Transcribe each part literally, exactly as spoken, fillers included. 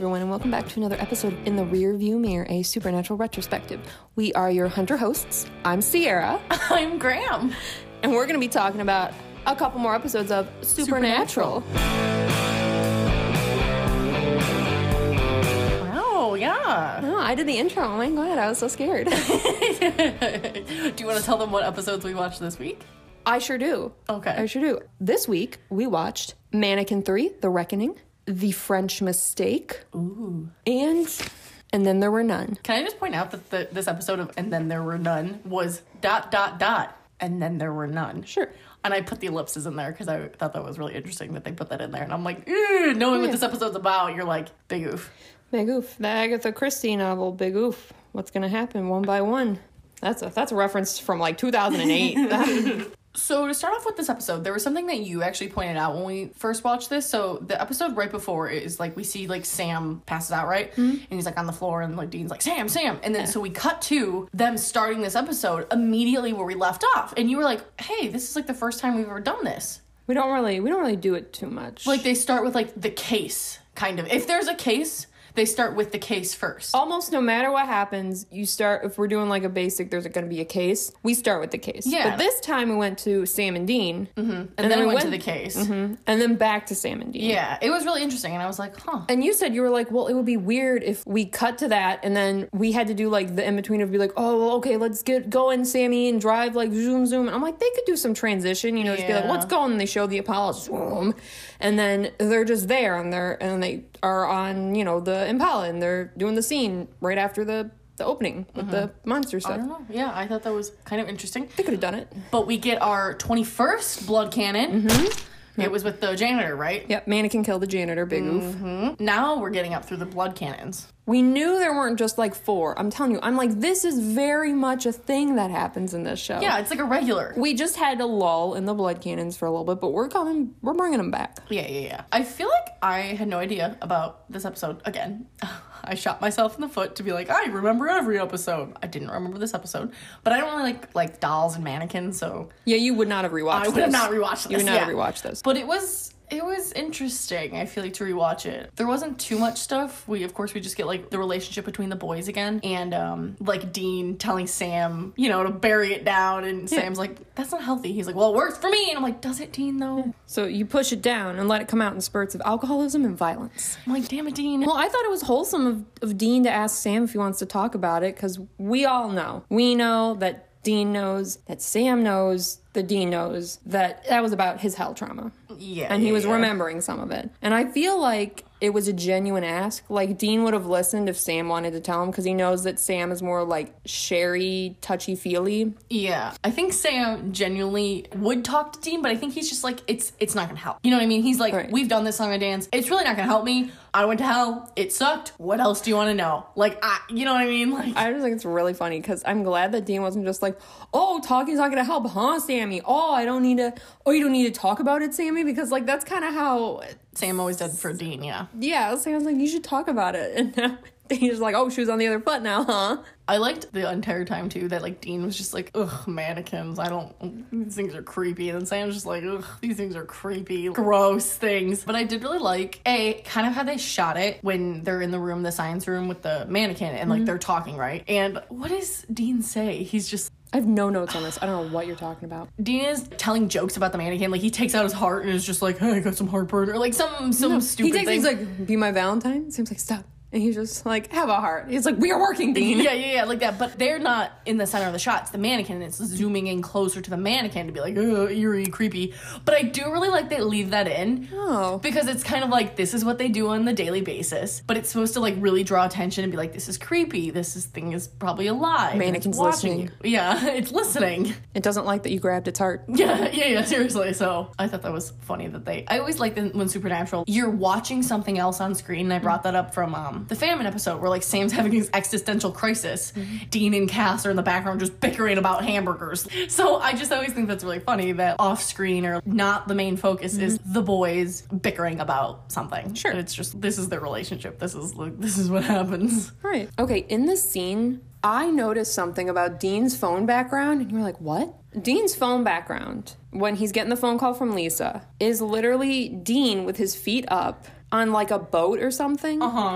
everyone, and welcome back to another episode in the Rear View Mirror, a supernatural retrospective. We are your Hunter hosts. I'm Sierra. I'm Graham. And we're going to be talking about a couple more episodes of Supernatural. Wow, yeah. Oh, I did the intro. Oh my god, I was so scared. Do you want to tell them what episodes we watched this week? I sure do. Okay. I sure do. This week, we watched Mannequin three, The Reckoning, The French Mistake, Ooh. and And Then There Were None. Can I just point out that the, this episode of And Then There Were None was dot, dot, dot, and then there were none. Sure. And I put the ellipses in there because I thought that was really interesting that they put that in there. And I'm like, knowing yeah. what this episode's about, you're like, big oof. Big oof. The Agatha Christie novel, Big Oof. What's going to happen one by one? That's a, that's a reference from like two thousand eight. So to start off with this episode, there was something that you actually pointed out when we first watched this. So the episode right before is like we see like Sam passes out, right? Mm-hmm. And he's like on the floor and like Dean's like, Sam, Sam. And then yeah. so we cut to them starting this episode immediately where we left off. And you were like, hey, this is like the first time we've ever done this. We don't really, we don't really do it too much. Like they start with like the case, kind of. If there's a case, they start with the case first. Almost no matter what happens, you start, if we're doing like a basic, there's going to be a case, we start with the case. Yeah. But this time we went to Sam and Dean. Mm-hmm. And, and then, then we went, went to the case. Mm-hmm, and then back to Sam and Dean. Yeah, it was really interesting. And I was like, huh. And you said, you were like, well, it would be weird if we cut to that and then we had to do like the in-between of be like, oh, well, okay, let's get going, Sammy, and drive like zoom, zoom. And I'm like, they could do some transition, you know, just yeah. be like, let's go. And they show the Impala, zoom. And then they're just there and they're, and they are on, you know, the Impala and they're doing the scene right after the, the opening with mm-hmm. the monster stuff. I don't know. Yeah, I thought that was kind of interesting. They could have done it. But we get our twenty-first blood cannon. Mm-hmm. It was with the janitor, right? Yep, Mannequin killed the janitor, big mm-hmm. oof. Now we're getting up through the blood cannons. We knew there weren't just like four. I'm telling you, I'm like, this is very much a thing that happens in this show. Yeah, it's like a regular. We just had a lull in the blood cannons for a little bit, but we're coming, we're bringing them back. Yeah, yeah, yeah. I feel like I had no idea about this episode. Again, I shot myself in the foot to be like, I remember every episode. I didn't remember this episode, but I don't really like like dolls and mannequins, so yeah, you would not have rewatched. I would this. have not rewatched this. You would not yeah. have rewatched this. But it was. It was interesting, I feel like, to rewatch it. There wasn't too much stuff. We, of course, we just get, like, the relationship between the boys again. And, um, like, Dean telling Sam, you know, to bury it down. And yeah. Sam's like, that's not healthy. He's like, well, it works for me. And I'm like, does it, Dean, though? Yeah. So you push it down and let it come out in spurts of alcoholism and violence. I'm like, damn it, Dean. Well, I thought it was wholesome of, of Dean to ask Sam if he wants to talk about it. Because we all know. We know that Dean knows, that Sam knows, that Dean knows that that was about his hell trauma. Yeah. And he yeah, was yeah. remembering some of it. And I feel like it was a genuine ask. Like, Dean would have listened if Sam wanted to tell him, because he knows that Sam is more, like, sherry, touchy-feely. Yeah. I think Sam genuinely would talk to Dean, but I think he's just like, it's it's not gonna help. You know what I mean? He's like, right. We've done this song and dance. It's really not gonna help me. I went to hell. It sucked. What else do you want to know? Like, I, you know what I mean? Like, I just think it's really funny, because I'm glad that Dean wasn't just like, oh, talking's not gonna help, huh, Sammy? Oh, I don't need to, oh, you don't need to talk about it, Sammy? Because, like, that's kind of how Sam always did for Dean, yeah. Yeah, Sam's like, you should talk about it. And now Dean's like, oh, shoes on the other foot now, huh? I liked the entire time, too, that, like, Dean was just like, ugh, mannequins, I don't, these things are creepy. And then Sam's just like, ugh, these things are creepy, gross things. But I did really like, A, kind of how they shot it when they're in the room, the science room with the mannequin, and, like, mm-hmm. they're talking, right? And what does Dean say? He's just... I have no notes on this. I don't know what you're talking about. Dean is telling jokes about the mannequin. Like, he takes out his heart and is just like, hey, I got some heartburn. Or, like, some, some no, stupid he takes, thing. He's like, be my Valentine? Seems like, stop. And he's just like, have a heart. He's like, we are working, Dean. Yeah, yeah, yeah, like that. But they're not in the center of the shot. It's the mannequin, and it's zooming in closer to the mannequin to be like, oh, eerie, creepy. But I do really like they leave that in. Oh. Because it's kind of like, this is what they do on the daily basis. But it's supposed to, like, really draw attention and be like, this is creepy. This is, thing is probably alive. Mannequin's listening. You. Yeah, it's listening. It doesn't like that you grabbed its heart. Yeah, yeah, yeah, seriously. So I thought that was funny that they... I always like when Supernatural, you're watching something else on screen. And I brought that up from um, the Famine episode, where, like, Sam's having his existential crisis. Mm-hmm. Dean and Cass are in the background just bickering about hamburgers. So I just always think that's really funny that off-screen or not the main focus mm-hmm. is the boys bickering about something. Sure. It's just, this is their relationship. This is, like, this is what happens. Right. Okay, in this scene, I noticed something about Dean's phone background, and you were like, what? Dean's phone background, when he's getting the phone call from Lisa, is literally Dean with his feet up on, like, a boat or something. Uh-huh.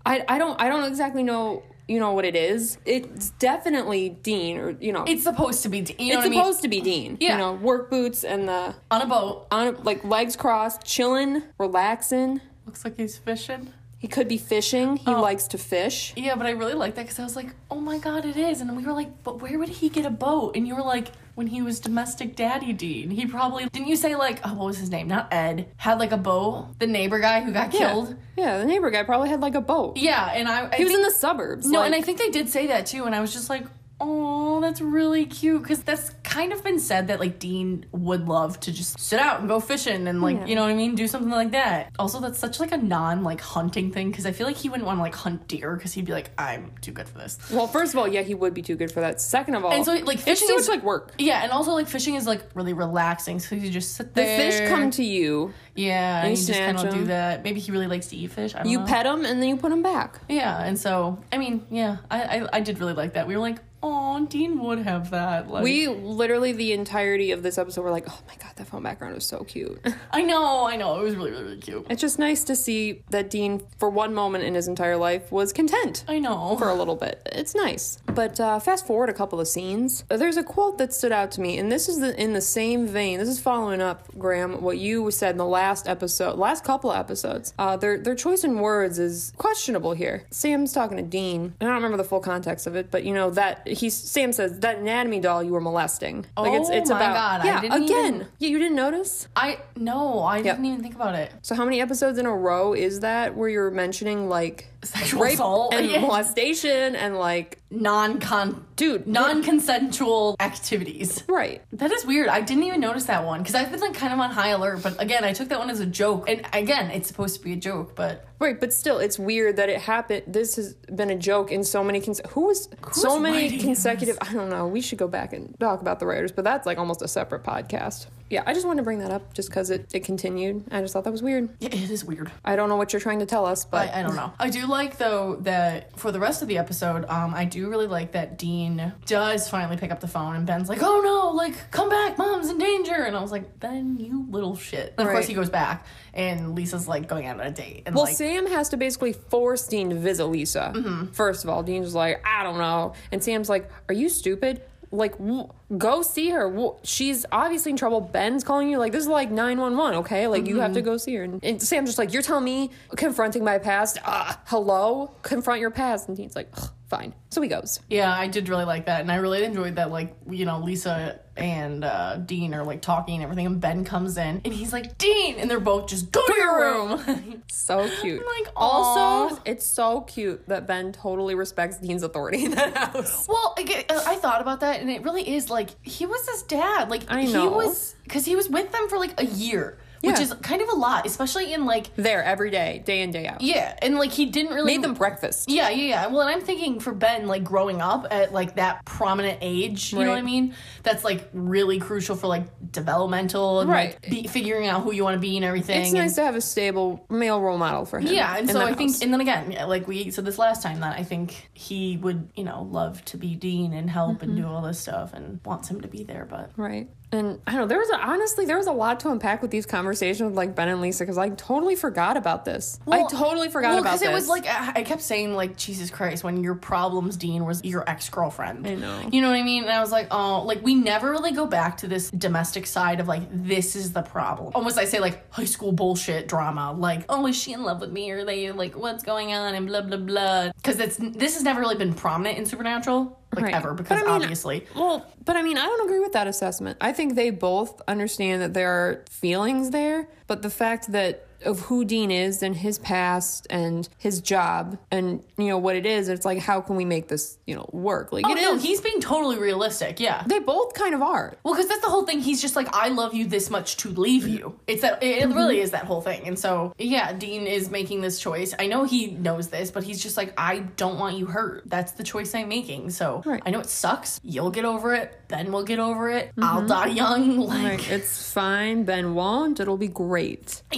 I, I don't I don't exactly know, you know, what it is. It's definitely Dean, or, you know. It's supposed to be Dean. You know it's what supposed I mean? to be Dean. Yeah. You know, work boots and the... On a boat. On like, legs crossed, chilling, relaxing. Looks like he's fishing. He could be fishing. He Oh. likes to fish. Yeah, but I really like that because I was like, oh my god, it is. And we were like, but where would he get a boat? And you were like, when he was domestic daddy Dean. He probably, didn't you say like, oh, what was his name? Not Ed. Had like a boat? The neighbor guy who got Yeah. killed? Yeah, the neighbor guy probably had like a boat. Yeah, and I, I He was think, in the suburbs. No, like- and I think they did say that too, and I was just like, oh, that's really cute. Because that's kind of been said that, like, Dean would love to just sit out and go fishing and, like, Yeah. you know what I mean? Do something like that. Also, that's such, like, a non, like, hunting thing. Because I feel like he wouldn't want to, like, hunt deer because he'd be like, I'm too good for this. Well, first of all, yeah, he would be too good for that. Second of all, And so, like, it's fishing too is much like work. Yeah, and also, like, fishing is, like, really relaxing. So you just sit The there. fish come to you. Yeah, and you you just kind snatch of do 'em. that. Maybe he really likes to eat fish. I don't You know. pet them and then you put them back. Yeah, and so, I mean, yeah, I, I, I did really like that. We were like, oh, Dean would have that. Like, We literally the entirety of this episode were like, oh my god, that phone background was so cute. I know, I know. It was really, really, really cute. It's just nice to see that Dean, for one moment in his entire life, was content. I know. For a little bit. It's nice. But uh, fast forward a couple of scenes. There's a quote that stood out to me, and this is the, in the same vein. This is following up, Graham, what you said in the last episode, last couple of episodes. Uh, their their choice in words is questionable here. Sam's talking to Dean. I don't remember the full context of it, but you know that he's Sam says that anatomy doll you were molesting. Like it's Oh it's my about God, I yeah didn't again. even- Yeah, you didn't notice. I, no, I didn't even think about it. So how many episodes in a row is that where you're mentioning like Sexual rape assault? and Yeah. molestation and like Non-con, dude non-consensual activities. right. That is weird. I didn't even notice that one because I've been like kind of on high alert. But again, I took that one as a joke, and again, it's supposed to be a joke, but Right, but still, it's weird that it happened. This has been a joke in so many. Cons- who was Who's so many writing consecutive? I don't know. We should go back and talk about the writers, but that's like almost a separate podcast. Yeah, I just wanted to bring that up just because it, it continued. I just thought that was weird. yeah, it is weird. I don't know what you're trying to tell us, but I, I don't know. I do like though that for the rest of the episode, um, I do really like that Dean does finally pick up the phone and Ben's like, "Oh no, like come back, Mom's in danger," and I was like, "Ben, you little shit." And of course Right. he goes back, and Lisa's like going out on a date, and Well, like, Sam has to basically force Dean to visit Lisa. Mm-hmm. First of all, Dean's like, I don't know. And Sam's like, are you stupid? Like, w- go see her. W- She's obviously in trouble. Ben's calling you. Like, this is like nine one one, okay? Like, you have to go see her. And, and Sam's just like, you're telling me confronting my past? Ah, hello? Confront your past. And Dean's like, ugh, fine. So he goes. yeah, I did really like that, and I really enjoyed that. Like, you know, Lisa and uh, Dean are like talking and everything, and Ben comes in, and he's like, "Dean," and they're both just go to your room. So cute. I'm like, also, "Aw." it's so cute that Ben totally respects Dean's authority in that house. Well, I, get- I thought about that, and it really is like he was his dad. Like I he know. was because he was with them for like a year, which Yeah. is kind of a lot, especially in like There, every day, day in, day out. yeah, and like he didn't really Made them breakfast. Yeah, yeah, yeah. Well, and I'm thinking for Ben, like growing up at like that prominent age, you know Right. what I mean? That's like really crucial for like developmental and Right. like be, figuring out who you want to be and everything. It's and, nice to have a stable male role model for him. yeah, and in so the I think, house. and then again, yeah, like we said this last time, that I think he would, you know, love to be Dean and help and do Mm-hmm. all this stuff and wants him to be there, but Right. And I don't know, there was a, honestly, there was a lot to unpack with these conversations with like Ben and Lisa because I totally forgot about this. I Well- totally forgot well, about this. it was like I I kept saying like Jesus Christ when your problems, Dean, was your ex girlfriend. I know. You know what I mean? And I was like, oh, like we never really go back to this domestic side of like this is the problem. Almost I say like high school bullshit drama. Like, oh, is she in love with me? Or are they like what's going on and blah blah blah? Because it's this has never really been prominent in Supernatural. Like Right. ever, because But I mean, obviously. Well, but I mean, I don't agree with that assessment. I think they both understand that there are feelings there, but the fact that of who Dean is and his past and his job and, you know, what it is, it's like, how can we make this, you know, work? Like, Oh it no, is. he's being totally realistic. Yeah. They both kind of are. Well, because that's the whole thing. He's just like, I love you this much to leave you. It's that. It Mm-hmm. really is that whole thing. And so, yeah, Dean is making this choice. I know he knows this, but he's just like, I don't want you hurt. That's the choice I'm making. So Right. I know it sucks. You'll get over it. Ben will get over it. I'll die young. Like, Like, it's fine. Ben won't. It'll be great. yeah, exactly.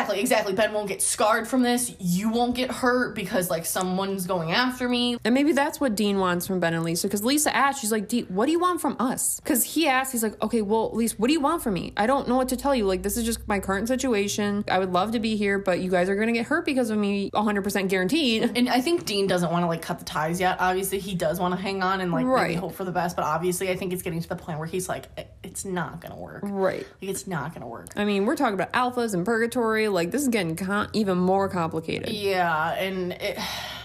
exactly, exactly. Ben won't get scarred from this. You won't get hurt because, like, someone's going after me. And maybe that's what Dean wants from Ben and Lisa. Because Lisa asked, she's like, Dean, what do you want from us? Because he asked, he's like, okay, well, Lisa, what do you want from me? I don't know what to tell you. Like, this is just my current situation. I would love to be here, but you guys are going to get hurt because of me, one hundred percent guaranteed. And I think Dean doesn't want to, like, cut the ties yet. Obviously, he does want to hang on and, like, right. maybe hope for the best. But obviously, I think it's getting to the point where he's like, it's not going to work. Right. Like, it's not going to work. I mean, we're talking about alphas and purgatory. Like, this is getting con- even more complicated. Yeah, and it...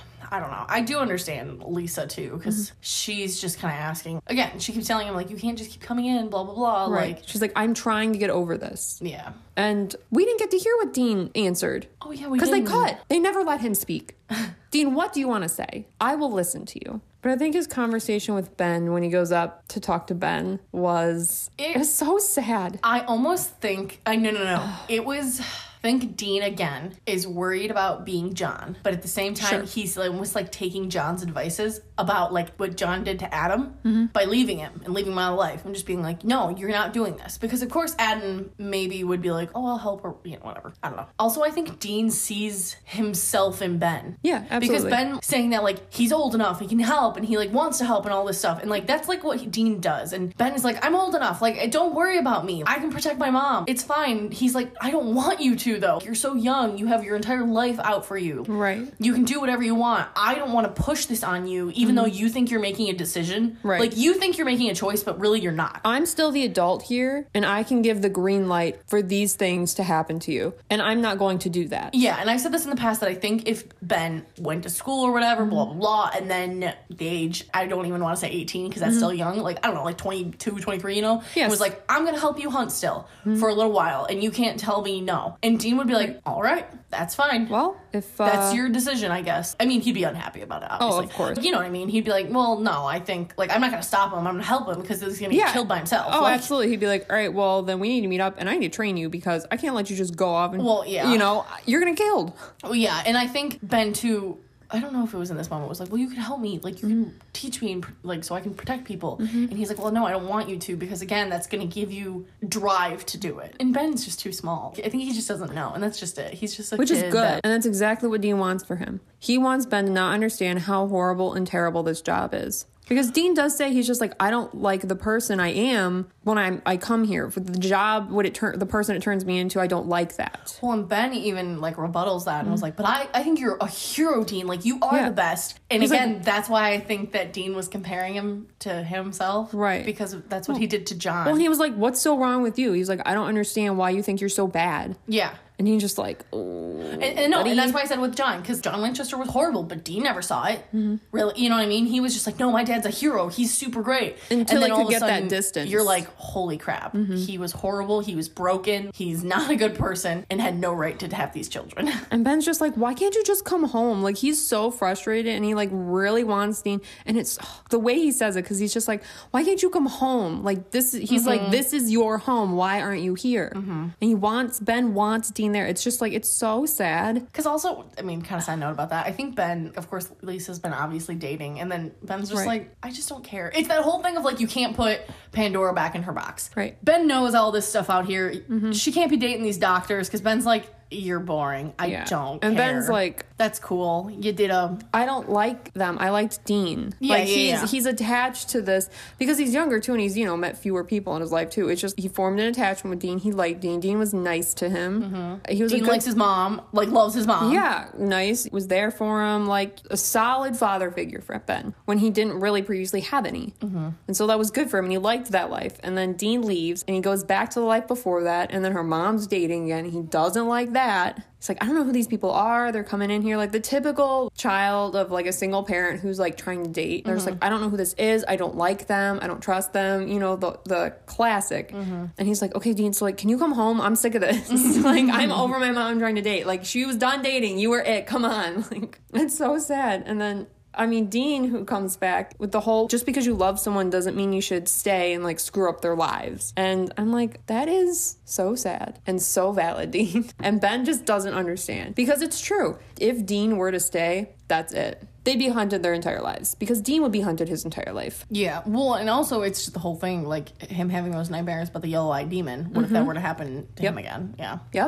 I don't know. I do understand Lisa, too, because mm-hmm. she's just kind of asking. Again, she keeps telling him, like, you can't just keep coming in, blah, blah, blah. Right. Like, she's like, I'm trying to get over this. Yeah. And we didn't get to hear what Dean answered. Oh, yeah, we Because didn't. they cut. They never let him speak. Dean, what do you want to say? I will listen to you. But I think his conversation with Ben when he goes up to talk to Ben was... It, it was so sad. I almost think... I No, no, no. It was... I think Dean, again, is worried about being John. But at the same time, sure. he's like, almost like taking John's advices about like what John did to Adam mm-hmm. by leaving him and leaving him out of life and just being like, no, you're not doing this. Because of course Adam maybe would be like, oh, I'll help her, you know, whatever. I don't know. Also, I think Dean sees himself in Ben. Yeah, absolutely. Because Ben saying that like he's old enough, he can help, and he like wants to help and all this stuff. And like that's like what he, Dean does. And Ben is like, I'm old enough. Like, don't worry about me. I can protect my mom. It's fine. He's like, I don't want you to though. You're so young. You have your entire life out for you. Right. You can do whatever you want. I don't want to push this on you, even mm-hmm. though you think you're making a decision. Right. Like, you think you're making a choice, but really you're not. I'm still the adult here, and I can give the green light for these things to happen to you. And I'm not going to do that. Yeah, and I've said this in the past that I think if Ben went to school or whatever, mm-hmm. blah, blah, blah, and then the age, I don't even want to say eighteen because that's mm-hmm. still young. Like, I don't know, like twenty-two, twenty-three, you know? Yes. Was like, I'm going to help you hunt still mm-hmm. for a little while, and you can't tell me no. And Dean would be like, all right, that's fine. Well, if... Uh... That's your decision, I guess. I mean, he'd be unhappy about it, obviously. Oh, of course. You know what I mean? He'd be like, well, no, I think, like, I'm not going to stop him. I'm going to help him because he's going to yeah. get killed by himself. Oh, like, absolutely. He'd be like, all right, well, then we need to meet up, and I need to train you because I can't let you just go off and, well, yeah. you know, you're going to get killed. Well, yeah, and I think Ben, too... I don't know if it was in this moment, was like, well, you can help me, like, you can teach me, and like, so I can protect people. Mm-hmm. And he's like, well, no, I don't want you to, because, again, that's going to give you drive to do it. And Ben's just too small. I think he just doesn't know, and that's just it. He's just a Which kid is good, that- and that's exactly what Dean wants for him. He wants Ben to not understand how horrible and terrible this job is. Because Dean does say he's just like, I don't like the person I am when I'm I come here for the job. What it turn the person it turns me into, I don't like that. Well, and Ben even like rebuttals that and mm-hmm. was like, but I, I think you're a hero, Dean. Like, you are yeah. the best. And he's again, like, that's why I think that Dean was comparing him to himself, right? Because that's what well, he did to John. Well, he was like, what's so wrong with you? He's like, I don't understand why you think you're so bad. Yeah. And he's just like, oh, and, and no, buddy. And that's why I said with John, because John Winchester was horrible, but Dean never saw it. Mm-hmm. Really, you know what I mean? He was just like, no, my dad's a hero. He's super great. Until and then he all could of a get sudden, that distance. You're like, holy crap. Mm-hmm. He was horrible. He was broken. He's not a good person and had no right to have these children. And Ben's just like, why can't you just come home? Like, he's so frustrated and he like really wants Dean. And it's oh, the way he says it, because he's just like, why can't you come home? Like, this, he's mm-hmm. like, this is your home. Why aren't you here? Mm-hmm. And he wants, Ben wants Dean there. It's just like, it's so sad. Because also, I mean, kind of side note about that, I think Ben, of course, Lisa's been obviously dating, and then Ben's just right. like, I just don't care. It's that whole thing of like, you can't put Pandora back in her box. Right. Ben knows all this stuff out here. Mm-hmm. She can't be dating these doctors because Ben's like, you're boring. I yeah. don't and care. Ben's like, that's cool. You did a... I don't like them. I liked Dean. Yeah, like, yeah, he's, yeah. he's attached to this because he's younger, too, and he's, you know, met fewer people in his life, too. It's just, he formed an attachment with Dean. He liked Dean. Dean was nice to him. Mm-hmm. He was Dean a good, likes his mom, like, loves his mom. Yeah, nice. Was there for him, like, a solid father figure for Ben when he didn't really previously have any. Mm-hmm. And so that was good for him, and he liked that life. And then Dean leaves, and he goes back to the life before that, and then her mom's dating again. He doesn't like that. He's like, I don't know who these people are. They're coming in here like the typical child of like a single parent who's like trying to date. They're mm-hmm. just like, I don't know who this is. I don't like them. I don't trust them. You know, the the classic. Mm-hmm. And he's like, okay, Dean, so like, can you come home? I'm sick of this. Like, I'm over my mom trying to date. Like, she was done dating. You were it. Come on. Like, it's so sad. And then I mean, Dean, who comes back with the whole, just because you love someone doesn't mean you should stay and, like, screw up their lives. And I'm like, that is so sad and so valid, Dean. And Ben just doesn't understand. Because it's true. If Dean were to stay, that's it. They'd be hunted their entire lives. Because Dean would be hunted his entire life. Yeah. Well, and also, it's just the whole thing, like, him having those nightmares about the yellow-eyed demon. What mm-hmm. if that were to happen to yep. him again? Yeah. Yep.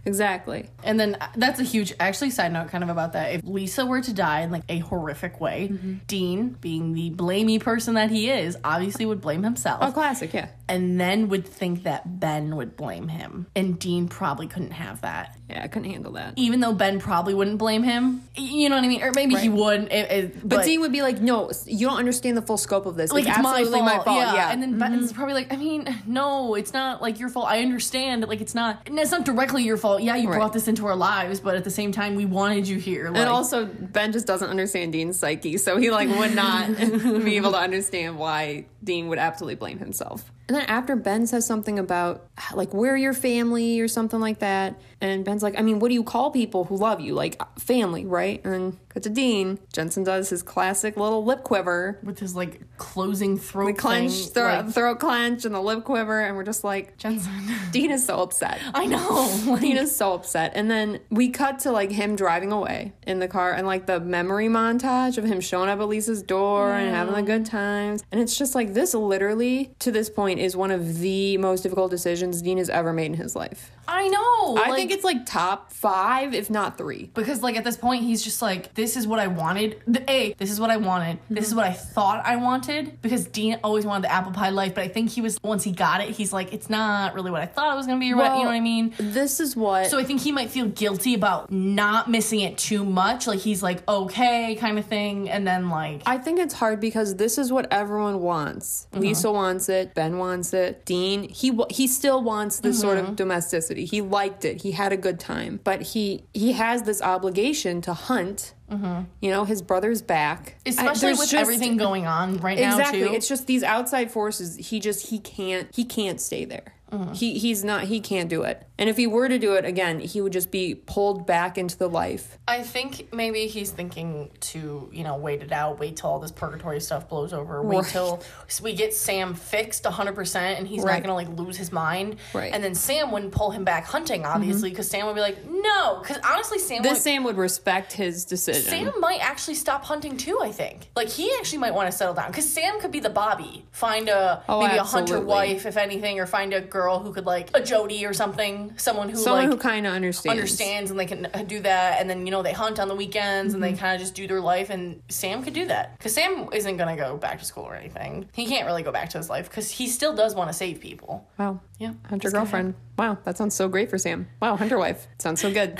Exactly. And then uh, that's a huge, actually, side note kind of about that. If Lisa were to die in like a horrific way, mm-hmm. Dean, being the blamey person that he is, obviously would blame himself. Oh, classic, yeah. And then would think that Ben would blame him. And Dean probably couldn't have that. Yeah, I couldn't handle that. Even though Ben probably wouldn't blame him. You know what I mean? Or maybe right. he would. It, it, but, but Dean would be like, no, you don't understand the full scope of this. Like, it's, it's absolutely my fault. my fault. Yeah. yeah. And then mm-hmm. Ben's probably like, I mean, no, it's not like your fault. I understand. Like, it's not, it's not directly your fault. Yeah, you right. brought this into our lives, but at the same time, we wanted you here. Like, and also, Ben just doesn't understand Dean's psyche, so he, like, would not be able to understand why Dean would absolutely blame himself. And then after Ben says something about, like, we're your family or something like that, and Ben's like, I mean, what do you call people who love you? Like, family, right? And then cut to Dean. Jensen does his classic little lip quiver. With his, like, closing throat The clench, thing, throat, like, throat clench and the lip quiver, and we're just like, Jensen. Dean is so upset. I know. Like, Dean is so upset. And then we cut to, like, him driving away in the car, and, like, the memory montage of him showing up at Lisa's door yeah. and having the good times. And it's just like, this literally, to this point, is one of the most difficult decisions Dean has ever made in his life. I know. I like, think it's like top five, if not three. Because like at this point, he's just like, this is what I wanted. The, A, this is what I wanted. Mm-hmm. This is what I thought I wanted. Because Dean always wanted the apple pie life, but I think he was, once he got it, he's like, it's not really what I thought it was going to be. Or well, what, you know what I mean? This is what... So I think he might feel guilty about not missing it too much. Like he's like, okay, kind of thing. And then like... I think it's hard because this is what everyone wants. Mm-hmm. Lisa wants it. Ben wants it. Dean, he he still wants this mm-hmm. sort of domesticity. He liked it. He had a good time. But he he has this obligation to hunt. Mm-hmm. You know, his brother's back. Especially I, with just, everything going on right now, exactly. too. It's just these outside forces. He just, he can't, he can't stay there. Mm-hmm. He he's not, he can't do it. And if he were to do it again, he would just be pulled back into the life. I think maybe he's thinking to, you know, wait it out, wait till all this purgatory stuff blows over, wait right. till we get Sam fixed one hundred percent and he's right. not going to, like, lose his mind. Right. And then Sam wouldn't pull him back hunting, obviously, because mm-hmm. Sam would be like, no. Because honestly, Sam This would, Sam would respect his decision. Sam might actually stop hunting, too, I think. Like, he actually might want to settle down. Because Sam could be the Bobby. Find a, oh, maybe absolutely. a hunter wife, if anything, or find a girl who could, like, a Jody or something. Someone who, Someone like... who kind of understands. Understands, and they can do that, and then, you know, they hunt on the weekends, mm-hmm. and they kind of just do their life, and Sam could do that. Because Sam isn't going to go back to school or anything. He can't really go back to his life, because he still does want to save people. Wow. Yeah. Hunter girlfriend. Wow, that sounds so great for Sam. Wow, hunter wife. Sounds so good.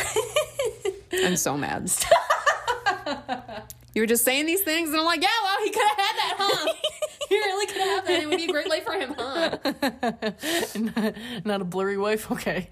I'm so mad. You were just saying these things, and I'm like, yeah, well, he could have had that, huh? He really could have had that. It would be a great life for him, huh? not, not a blurry wife? Okay.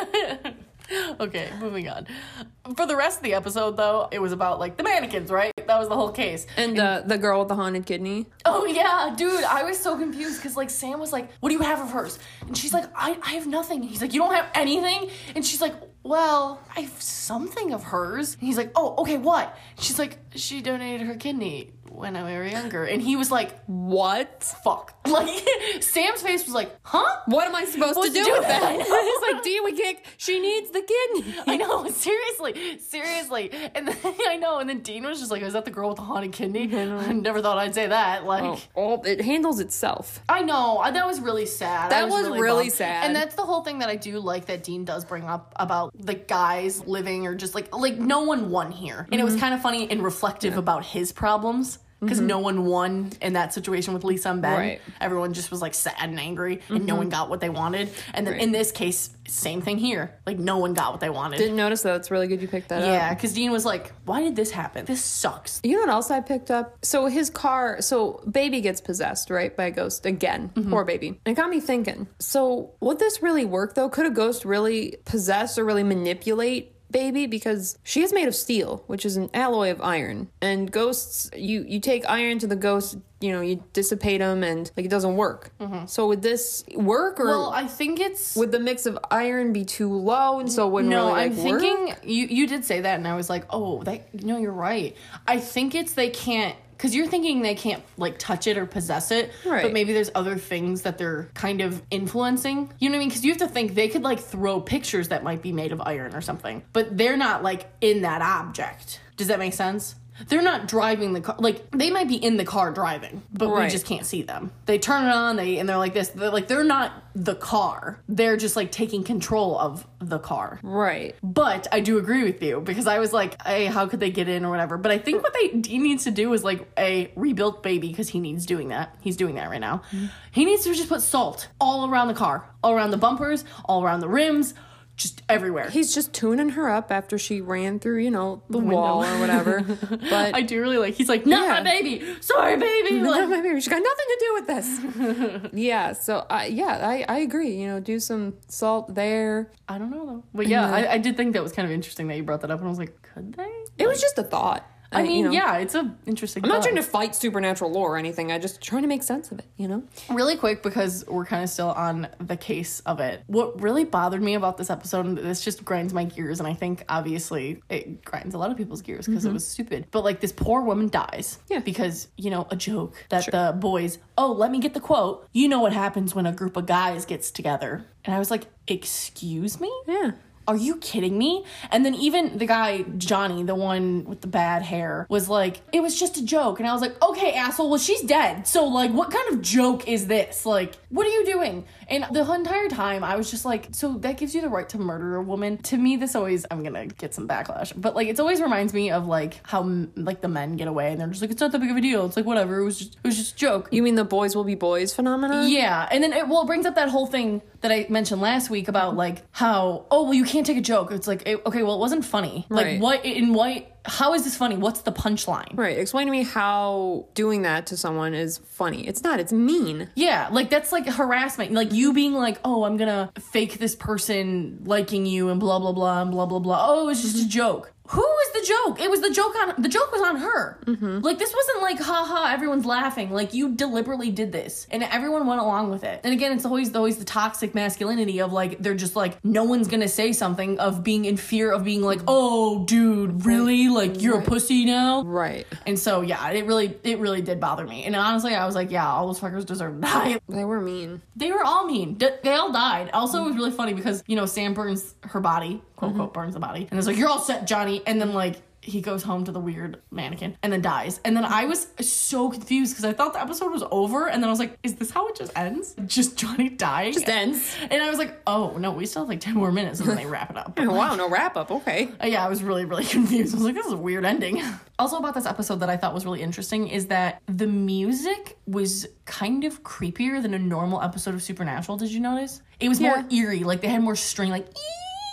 Okay, moving on. For the rest of the episode, though, it was about, like, the mannequins, right? That was the whole case. And uh, the girl with the haunted kidney. Oh, yeah, dude, I was so confused, because, like, Sam was like, what do you have of hers? And she's like, I, I have nothing. He's like, you don't have anything? And she's like, well, I have something of hers. And he's like, oh, okay, what? She's like, she donated her kidney when we were younger. And he was like, what? Fuck. Like, Sam's face was like, huh? What am I supposed, supposed to, do to do with that? It's like, Dean, we can't, she needs the kidney. I know, seriously, seriously. And then, I know, and then Dean was just like, is that the girl with the haunted kidney? I never thought I'd say that. Like, oh, oh, it handles itself. I know, that was really sad. That I was, was really, really bummed. sad. And that's the whole thing that I do like that Dean does bring up about the guys living or just like, like no one won here. And mm-hmm. it was kind of funny and reflective yeah. about his problems. Because mm-hmm. no one won in that situation with Lisa and Ben. Right. Everyone just was like sad and angry, and mm-hmm. no one got what they wanted. And then right. in this case, same thing here. Like, no one got what they wanted. Didn't notice that. It's really good you picked that yeah, up. Yeah, because Dean was like, why did this happen? This sucks. You know what else I picked up? So his car, so Baby gets possessed, right, by a ghost again. Mm-hmm. Poor Baby. And it got me thinking, so would this really work, though? Could a ghost really possess or really manipulate Baby? Because she is made of steel, which is an alloy of iron, and ghosts, you you take iron to the ghost, you know, you dissipate them, and like it doesn't work. Mm-hmm. So would this work, or well, I think it's would the mix of iron be too low, and so it wouldn't no, really like, I'm thinking work? you you did say that, and I was like, oh, that no, you're right. I think it's they can't. Because you're thinking they can't, like, touch it or possess it. Right. But maybe there's other things that they're kind of influencing. You know what I mean? Because you have to think they could, like, throw pictures that might be made of iron or something. But they're not, like, in that object. Does that make sense? They're not driving the car. Like, they might be in the car driving, but right. we just can't see them. They turn it on, they and they're like this. They're like, they're not the car. They're just, like, taking control of the car. Right. But I do agree with you, because I was like, hey, how could they get in or whatever? But I think what they he needs to do is, like, a rebuilt baby, because he needs doing that. He's doing that right now. Mm-hmm. He needs to just put salt all around the car, all around the bumpers, all around the rims, just everywhere. He's just tuning her up after she ran through, you know, the, the wall or whatever. But I do really like, he's like, not yeah. my baby. Sorry, baby. Not like, my baby. She's got nothing to do with this. yeah. So, uh, yeah, I, I agree. You know, do some salt there. I don't know, though. But yeah, I, I did think that was kind of interesting that you brought that up. And I was like, could they? It like, was just a thought. I mean, you know, yeah, it's a interesting I'm thought. not trying to fight supernatural lore or anything. I'm just trying to make sense of it, you know? Really quick, because we're kind of still on the case of it. What really bothered me about this episode, and this just grinds my gears, and I think, obviously, it grinds a lot of people's gears because mm-hmm. it was stupid. But, like, this poor woman dies. Yeah. Because, you know, a joke that sure. the boys, oh, let me get the quote. You know what happens when a group of guys gets together. And I was like, excuse me? Yeah. Are you kidding me? And then even the guy, Johnny, the one with the bad hair, was like, it was just a joke. And I was like, okay, asshole, well, she's dead. So, like, what kind of joke is this? Like, what are you doing? And the entire time, I was just like, so that gives you the right to murder a woman? To me, this always, I'm gonna get some backlash. But, like, it always reminds me of, like, how, like, the men get away. And they're just like, it's not that big of a deal. It's like, whatever. It was just, it was just a joke. You mean the boys will be boys phenomenon? Yeah. And then, it, well, it brings up that whole thing that I mentioned last week about, like, how, oh, well, you can't take a joke. It's like, it, okay, well, it wasn't funny. Like, right. what, in what, how is this funny? What's the punchline? Right. Explain to me how doing that to someone is funny. It's not. It's mean. Yeah. Like, that's like harassment. Like, you being like, oh, I'm gonna fake this person liking you and blah, blah, blah, and blah, blah, blah. Oh, it's just mm-hmm. a joke. Who was the joke? It was the joke on, the joke was on her. Mm-hmm. Like, this wasn't like, haha, everyone's laughing. Like, you deliberately did this. And everyone went along with it. And again, it's always, always the toxic masculinity of, like, they're just like, no one's gonna say something, of being in fear of being like, oh, dude, really? Like, you're right. a pussy now? Right. And so, yeah, it really, it really did bother me. And honestly, I was like, yeah, all those fuckers deserve to die. They were mean. They were all mean. D- they all died. Also, it was really funny because, you know, Sam burns her body, quote, mm-hmm. quote, burns the body. And it's like, you're all set, Johnny. And then, like, he goes home to the weird mannequin and then dies. And then I was so confused because I thought the episode was over. And then I was like, is this how it just ends? Just Johnny dying? Just ends. And I was like, oh, no, we still have like ten more minutes and then they wrap it up. Oh, wow, no wrap up. Okay. Uh, yeah, I was really, really confused. I was like, this is a weird ending. Also about this episode that I thought was really interesting is that the music was kind of creepier than a normal episode of Supernatural. Did you notice? It was yeah. more eerie. Like, they had more string, like, ee!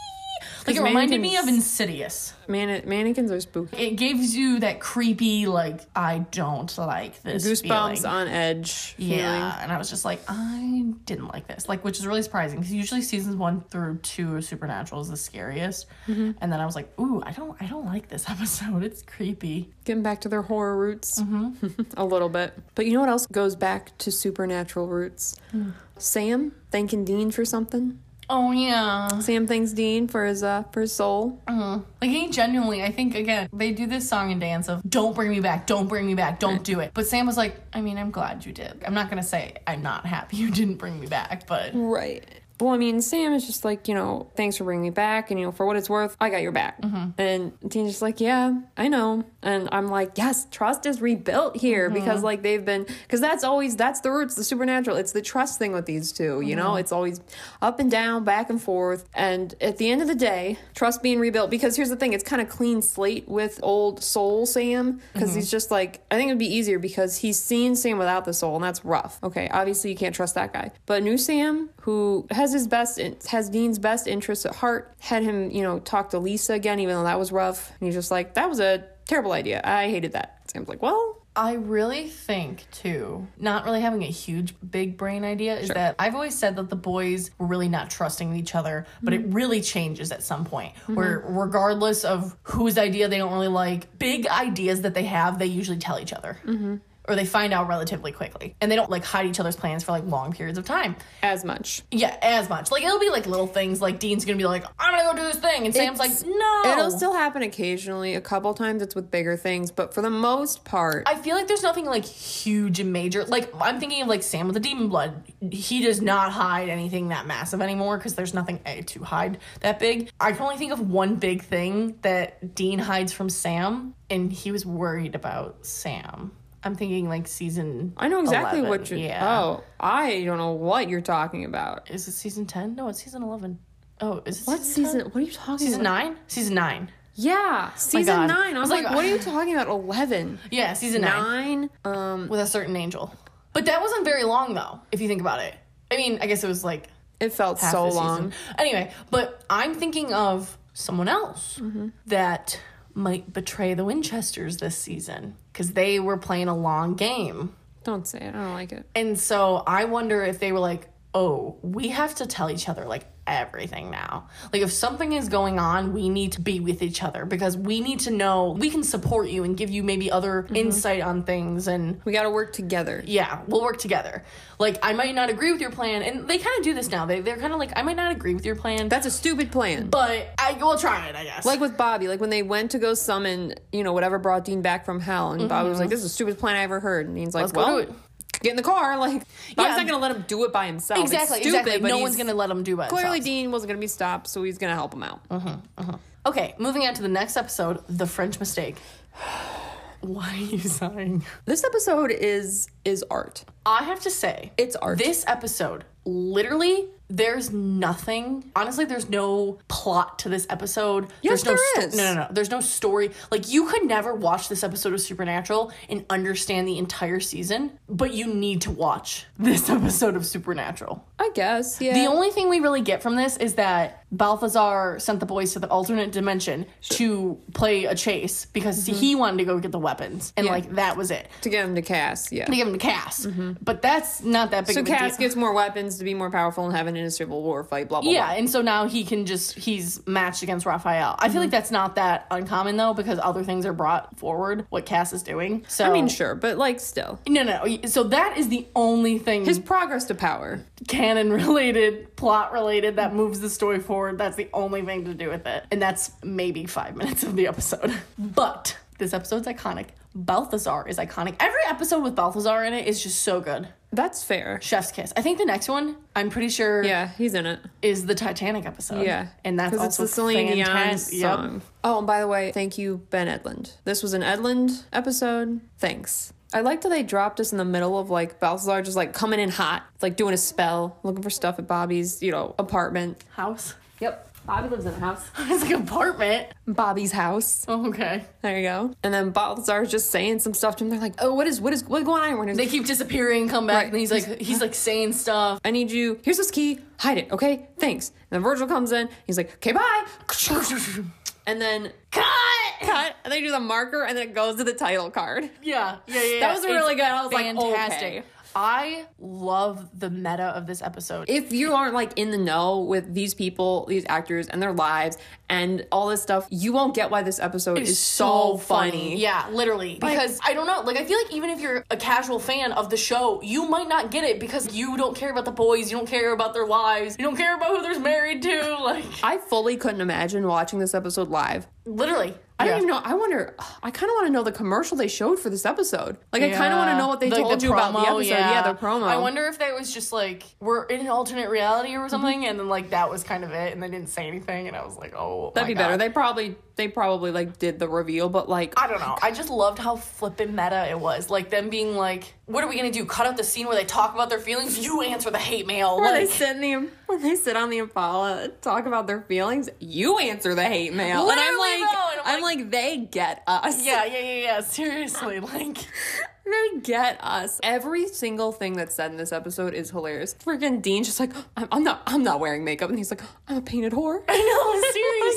Like, it reminded me of Insidious. Man- mannequins are spooky. It gives you that creepy, like, I don't like this Goosebumps feeling. on edge feeling. Yeah, and I was just like, I didn't like this. Like, which is really surprising, because usually seasons one through two of Supernatural is the scariest. Mm-hmm. And then I was like, ooh, I don't I don't like this episode. It's creepy. Getting back to their horror roots. Mm-hmm. A little bit. But you know what else goes back to Supernatural roots? Mm. Sam thanking Dean for something. Oh, yeah. Sam thanks Dean for his uh for his soul. Uh-huh. Like, he genuinely, I think, again, they do this song and dance of, don't bring me back, don't bring me back, don't right. do it. But Sam was like, I mean, I'm glad you did. I'm not going to say I'm not happy you didn't bring me back, but... Right. Well, I mean, Sam is just like, you know, thanks for bringing me back. And, you know, for what it's worth, I got your back. Mm-hmm. And Dean's just like, yeah, I know. And I'm like, yes, trust is rebuilt here. Mm-hmm. Because, like, they've been... Because that's always... That's the roots, the Supernatural. It's the trust thing with these two, you mm-hmm. know? It's always up and down, back and forth. And at the end of the day, trust being rebuilt. Because here's the thing. It's kind of clean slate with old soul Sam. Because mm-hmm. he's just like... I think it would be easier because he's seen Sam without the soul. And that's rough. Okay, obviously you can't trust that guy. But new Sam, who has his best... has Dean's best interests at heart, had him, you know, talk to Lisa again, even though that was rough. And he's just like, that was a terrible idea. I hated that. Sam's like, well... I really think, too, not really having a huge, big brain idea is sure. that I've always said that the boys were really not trusting each other, but mm-hmm. it really changes at some point, mm-hmm. where regardless of whose idea they don't really like, big ideas that they have, they usually tell each other. Mm-hmm. or they find out relatively quickly. And they don't like hide each other's plans for like long periods of time. As much. Yeah, as much. Like it'll be like little things, like Dean's gonna be like, I'm gonna go do this thing, and Sam's like, no. It'll still happen occasionally. A couple times it's with bigger things, but for the most part, I feel like there's nothing like huge and major. Like I'm thinking of like Sam with the demon blood. He does not hide anything that massive anymore because there's nothing a, to hide that big. I can only think of one big thing that Dean hides from Sam, and he was worried about Sam. I'm thinking like season I know exactly eleven. what you're... Yeah. Oh, I don't know what you're talking about. Is it season ten? No, it's season eleven. Oh, is it What season season? ten? What are you talking Season about? nine? Season nine. Yeah, season God. nine. I was, I like, was like, what are you talking about? eleven. Yeah, season nine. Nine. Um, With a certain angel. But that wasn't very long though, if you think about it. I mean, I guess it was like it felt half so the long. season. Anyway, but I'm thinking of someone else Mm-hmm. that might betray the Winchesters this season because they were playing a long game. Don't say it. I don't like it. And so I wonder if they were like, oh, we have to tell each other like everything now. Like if something is going on, we need to be with each other because we need to know we can support you and give you maybe other Mm-hmm. insight on things. And We got to work together. yeah, we'll work together. Like I might not agree with your plan, and they kind of do this now. They they're kind of like, I might not agree with your plan, That's a stupid plan. but I will try it, I guess. Like with Bobby, like when they went to go summon, you know, whatever brought Dean back from hell, and Bobby was like, "This is the stupidest plan I ever heard." And Dean's like, Let's go "Well, do it." get in the car." Like, Bobby's Yeah. not gonna let him do it by himself. exactly, It's stupid, exactly. but No he's- one's gonna let them do it. Clearly, Dean wasn't gonna be stopped, so he's gonna help him out. Okay, moving on to the next episode, The French Mistake. Why are you sighing? This episode is is art. I have to say, It's art. this episode, literally, there's nothing. Honestly, there's no plot to this episode. Yes, there's no there sto- is. No, no, no. There's no story. Like, you could never watch this episode of Supernatural and understand the entire season, but you need to watch this episode of Supernatural. I guess. Yeah. The only thing we really get from this is that Balthazar sent the boys to the alternate dimension to play a chase because he wanted to go get the weapons. And, Yeah. like, that was it. to get him to Cass. Yeah. To give him to Cass. But that's not that big So of a Cass deal. gets more weapons to be more powerful and have an in a civil war fight. Blah blah. Yeah, blah. and so now he can just, he's matched against Raphael. I Mm-hmm. feel like that's not that uncommon, though, because other things are brought forward, what Cass is doing. So I mean, sure, but like still, No, no, no. So that is the only thing his progress to power. canon related, plot related that moves the story forward. That's the only thing to do with it. And that's maybe five minutes of the episode. But this episode's iconic. Balthazar is iconic. Every episode with Balthazar in it is just so good. That's fair. Chef's kiss. I think the next one, I'm pretty sure, Yeah, he's in it. is the Titanic episode. Yeah, And that's 'Cause also it's the Celine Dion fantastic. Yep. song. Oh, and by the way, thank you, Ben Edlund. This was an Edlund episode. Thanks. I liked that they dropped us in the middle of like Balthazar just like coming in hot, like doing a spell, looking for stuff at Bobby's, you know, apartment. House. Yep. Bobby lives in a house. It's like an apartment. Bobby's house. Oh, okay. There you go. And then Balthazar's just saying some stuff to him. They're like, "Oh, what is what is what's going on?" When They keep disappearing, come back, Right. and he's like, he's like saying stuff. I need you. Here's this key. Hide it, okay? Thanks. And then Virgil comes in. He's like, "Okay, bye." And then Cut! cut. And they do the marker, and then it goes to the title card. Yeah, yeah, yeah. That was It's really good. I was like, fantastic. okay. I love the meta of this episode. If you aren't like in the know with these people, these actors, and their lives, and all this stuff, you won't get why this episode is so funny. Yeah, literally. Because I don't know, like I feel like even if you're a casual fan of the show, you might not get it because you don't care about the boys, you don't care about their lives, you don't care about who they're married to. Like, I fully couldn't imagine watching this episode live. literally. I Yeah. don't even know. I wonder. I kind of want to know the commercial they showed for this episode. Like, I kind of want to know what they Like, told the you about the promo, episode. Yeah. the promo. I wonder if that was just like we're in an alternate reality or Mm-hmm. something, and then like that was kind of it, and they didn't say anything, and I was like, oh, That'd my be better. God. They probably, they probably like did the reveal, but like, I don't know. I just loved how flippin' meta it was. Like them being like, "What are we gonna do? Cut out the scene where they talk about their feelings? You answer the hate mail." when they Like, sit in the when they sit on the Impala and talk about their feelings, you answer the hate mail, and I'm Literally, like, though, and I'm I'm like, they get us. yeah, yeah, yeah, yeah. Seriously, like, They get us. Every single thing that's said in this episode is hilarious. Freaking Dean's just like, I'm, I'm not, I'm not wearing makeup, and he's like, I'm a painted whore. I know,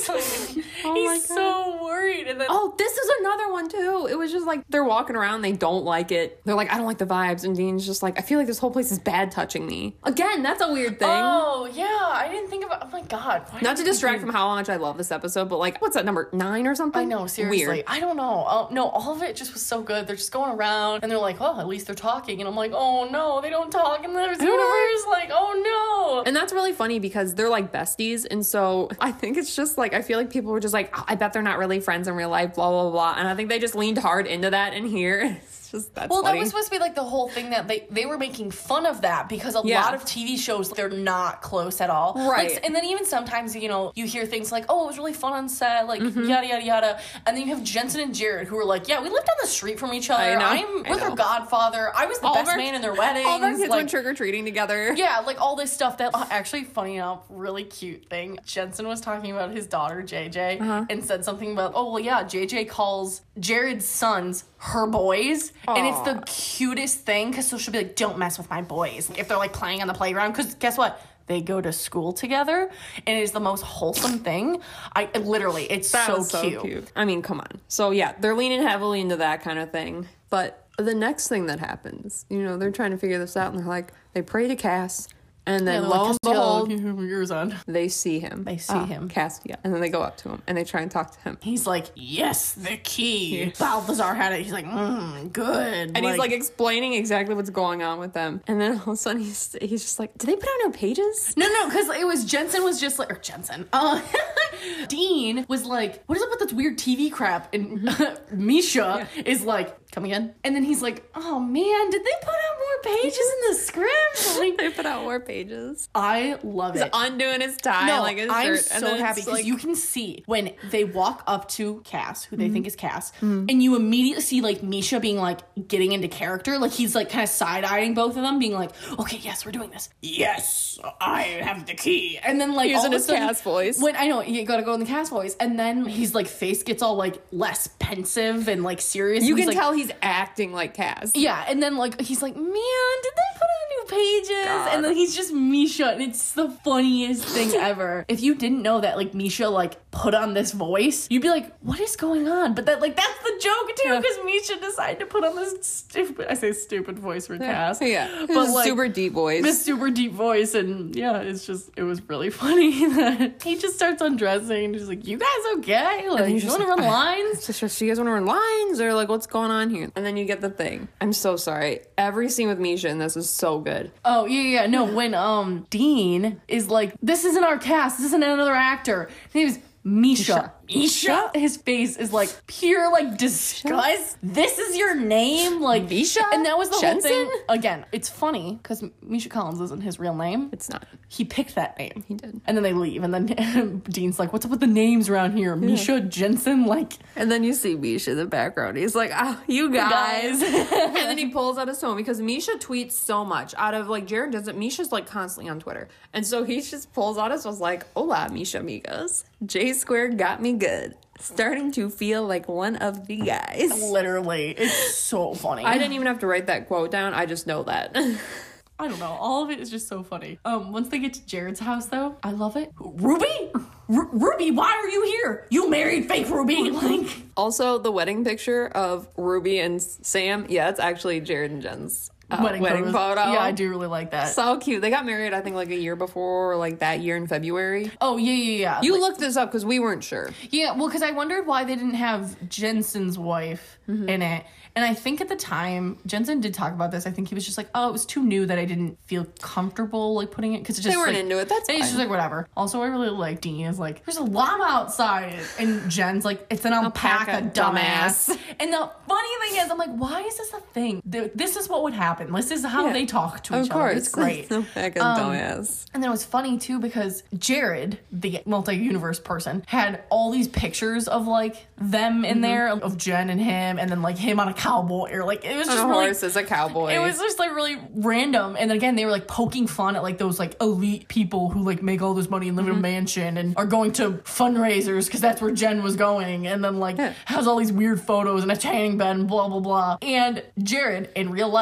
Oh He's so worried. And then oh, this is another one too. It was just like they're walking around, they don't like it. They're like, I don't like the vibes, and Dean's just like, I feel like this whole place is bad touching me. Again, that's a weird thing. Oh yeah, I didn't think about. Oh my god. Why Not to did I distract think- from how much I love this episode, but like, what's that number nine or something? I know, seriously. Weird. I don't know. Uh, no, all of it just was so good. They're just going around and they're like, oh, at least they're talking. And I'm like, oh no, they don't talk in this universe. Like, oh no. And that's really funny because they're like besties. And so I think it's just like, I feel like people were just like, oh, I bet they're not really friends in real life, blah, blah, blah. And I think they just leaned hard into that in here. It's just, that's Well, funny. that was supposed to be like the whole thing that they, they were making fun of that because a Yeah. lot of T V shows, they're not close at all. Right. Like, and then even sometimes, you know, you hear things like, oh, it was really fun on set, like Mm-hmm. yada, yada, yada. And then you have Jensen and Jared who are like, yeah, we lived down the street from each other. I know, I'm I with know. her godfather. I was the All of best our- man in their weddings. All their kids like, went trick-or-treating together. Yeah, like all this stuff that uh, actually, funny enough, really cute thing. Jensen was talking about his daughter J J Uh-huh. and said something about, oh well, yeah, J J calls Jared's sons her boys, and it's the cutest thing because so she'll be like, don't mess with my boys if they're like playing on the playground. Because guess what? They go to school together, and it is the most wholesome thing. I literally, it's That so, was so cute. cute. I mean, come on. So yeah, they're leaning heavily into that kind of thing. But the next thing that happens, you know, they're trying to figure this out, and they're like, they pray to Cass, and then Yeah, lo and behold, yours on. they see him. They see Ah, him. Cass, yeah. And then they go up to him, and they try and talk to him. He's like, yes, the key. Balthazar had it. He's like, mm, good. And he's like explaining exactly what's going on with them. And then all of a sudden he's he's just like, did they put out no pages? No, no, because it was Jensen was just like, or Jensen, uh, Dean was like, what is up with this weird T V crap? And Misha is like, come again? And then he's like, oh man, did they put out more pages in the script? Like, They put out more pages. I love He's it. undoing his tie, No, like his I'm shirt. and so then happy it's because like, you can see when they walk up to Cass, who they Mm-hmm. think is Cass, and you immediately see like Misha being like getting into character, like he's like kind of side eyeing both of them, being like, "Okay, yes, we're doing this. Yes, I have the key." And then like Using all of a his sudden- Cass voice. When I know you gotta go in the Cass voice, and then he's like face gets all like less pensive and like serious. you and he's, can like, tell he's acting like Cass. yeah, and then like he's like, man, did they put out new pages? God. And then he's just Misha, and it's the funniest thing ever. If you didn't know that like Misha like put on this voice, you'd be like, what is going on? But that like that's the joke too, Yeah. because Misha decided to put on this stupid I say stupid voice for Cass. Yeah. But like super deep voice. this super deep voice, and yeah, it's just it was really funny that he just starts undressing and he's like, you guys okay? Like he's you just wanna like, run lines? So, so you guys want to run lines or like what's going on here? And then you get the thing. I'm so sorry. Every scene with Misha in this is so good. Oh yeah, yeah, no. When um Dean is like, "This isn't our cast. This isn't another actor." His name is Misha. Misha. His face is like pure like disgust. This is your name, like Misha? And that was the Jensen? whole thing. Again, it's funny because Misha Collins isn't his real name. It's not. He picked that name. He did. And then they leave, and then Dean's like, "What's up with the names around here?" Misha, Jensen, like. And then you see Misha in the background. He's like, ah, you guys. Guys. And then he pulls out his phone because Misha tweets so much. Out of like Jared doesn't, Misha's like constantly on Twitter. And so he just pulls out his was like, hola, Misha amigos. J Square got me good. Starting to feel like one of the guys. Literally, it's so funny. I didn't even have to write that quote down. I just know that. I don't know. All of it is just so funny. Um, once they get to Jared's house, though, I love it. Ruby, R- Ruby, why are you here? You married fake Ruby. Like, Also, the wedding picture of Ruby and Sam. Yeah, it's actually Jared and Jen's uh, wedding, photos. photo. Yeah, I do really like that. So cute. They got married, I think, like a year before, or like that year in February. oh yeah, yeah, yeah. You Like, looked this up because we weren't sure. yeah, well, because I wondered why they didn't have Jensen's wife in it. And I think at the time, Jensen did talk about this. I think he was just like, oh, it was too new that I didn't feel comfortable like putting it because it just They weren't like, into it. That's and It's fine. just like whatever. Also, I really like Dean is like, there's a llama outside, and Jen's like, it's an alpaca, Alpaca, dumbass. dumbass. And the funny thing is, I'm like, why is this a thing? Th- This is what would happen. This is how Yeah. they talk to Of each other. course. It's great. Alpaca Um, dumbass. And then it was funny too because Jared, the multi-universe person, had all these pictures of like them in there of Jen and him, and then like him on a cowboy or like it was On just a really. horse as a cowboy. It was just like really random, and then again they were like poking fun at like those like elite people who like make all this money and live in a mansion and are going to fundraisers because that's where Jen was going, and then like Yeah. has all these weird photos and a tanning bed and blah blah blah. And Jared in real life was